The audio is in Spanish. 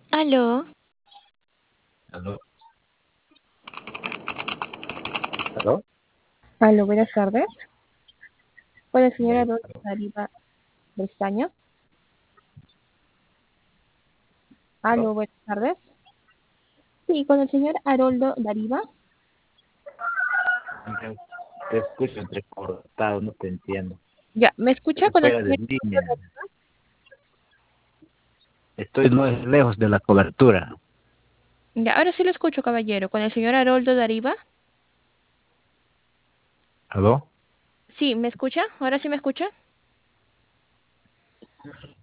Aló, ¿Aló? ¿Aló? Aló, buenas tardes. Con la señora Buenas Dolce tardes. Dariva Bristaño. ¿Aló? Aló, buenas tardes. Sí, con el señor Haroldo Dariva. Te escucho entrecortado, no te entiendo. Ya, ¿me escucha Estoy con el fuera de señor? línea. Estoy muy lejos de la cobertura. Ya, ahora sí lo escucho, caballero. Con el señor Haroldo Dariva. ¿Aló? Sí, ¿me escucha? ¿Ahora sí me escucha?